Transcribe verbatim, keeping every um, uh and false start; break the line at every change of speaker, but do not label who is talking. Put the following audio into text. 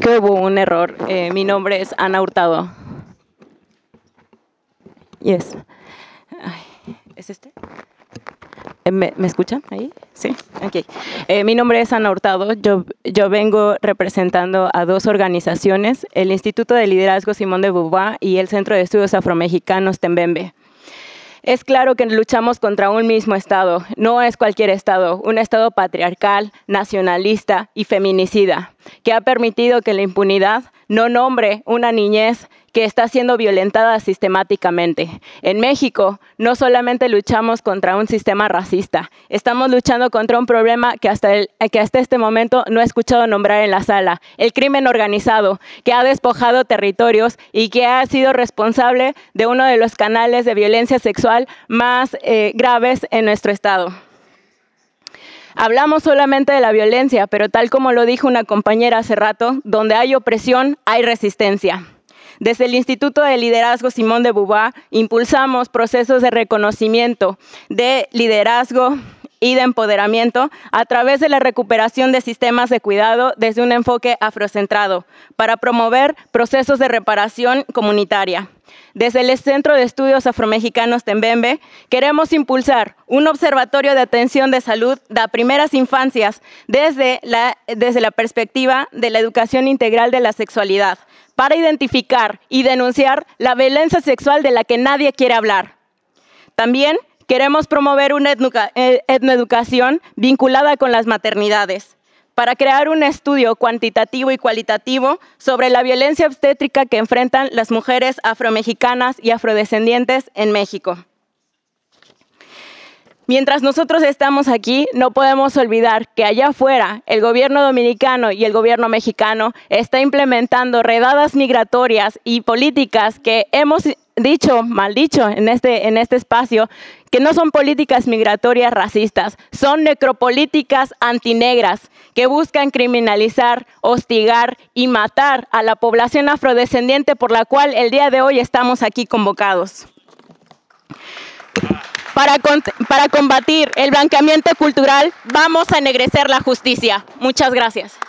Que hubo un error. Eh, mi nombre es Ana Hurtado. Yes. Ay, ¿es este? Eh, ¿Me, ¿Me escuchan ahí? Sí. Ok. Eh, mi nombre es Ana Hurtado. Yo, yo vengo representando a dos organizaciones, el Instituto de Liderazgo Simón de Beauvoir y el Centro de Estudios Afromexicanos Tembembe. Es claro que luchamos contra un mismo Estado, no es cualquier Estado, un Estado patriarcal, nacionalista y feminicida, que ha permitido que la impunidad no nombre una niñez que está siendo violentada sistemáticamente. En México, no solamente luchamos contra un sistema racista, estamos luchando contra un problema que hasta, el, que hasta este momento no he escuchado nombrar en la sala, el crimen organizado, que ha despojado territorios y que ha sido responsable de uno de los canales de violencia sexual más eh, graves en nuestro estado. Hablamos solamente de la violencia, pero tal como lo dijo una compañera hace rato, donde hay opresión, hay resistencia. Desde el Instituto de Liderazgo Simón de Beauvoir impulsamos procesos de reconocimiento, de liderazgo y de empoderamiento a través de la recuperación de sistemas de cuidado desde un enfoque afrocentrado para promover procesos de reparación comunitaria. Desde el Centro de Estudios Afromexicanos Tembembe queremos impulsar un observatorio de atención de salud de primeras infancias desde la, desde la perspectiva de la educación integral de la sexualidad para identificar y denunciar la violencia sexual de la que nadie quiere hablar. También queremos promover una etnoeducación vinculada con las maternidades para crear un estudio cuantitativo y cualitativo sobre la violencia obstétrica que enfrentan las mujeres afromexicanas y afrodescendientes en México. Mientras nosotros estamos aquí, no podemos olvidar que allá afuera el gobierno dominicano y el gobierno mexicano está implementando redadas migratorias y políticas que hemos dicho, mal dicho en este, en este espacio, que no son políticas migratorias racistas, son necropolíticas antinegras que buscan criminalizar, hostigar y matar a la población afrodescendiente por la cual el día de hoy estamos aquí convocados. Para, para combatir el blanqueamiento cultural, vamos a ennegrecer la justicia. Muchas gracias.